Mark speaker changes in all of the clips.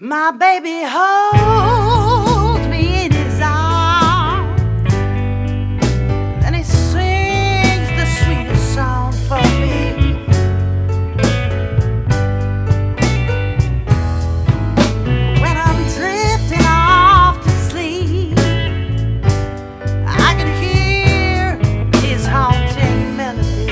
Speaker 1: My baby holds me in his arms, and he sings the sweetest song for me. When I'm drifting off to sleep, I can hear his haunting melody.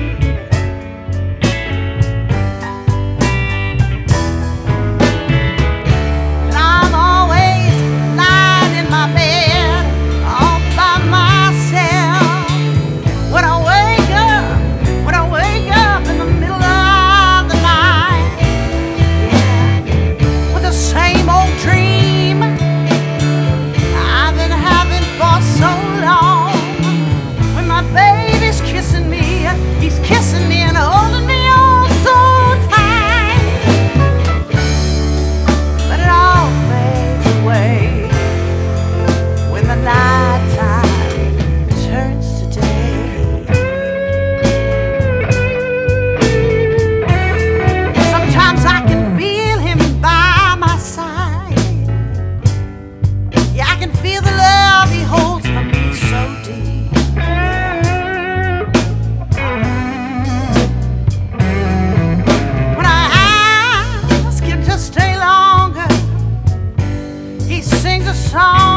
Speaker 1: He's kissing me and holding me on so tight, but it all fades away when the nighttime turns to day. Sometimes I can feel him by my side. Yeah, I can feel the love he holds for me so deep. Song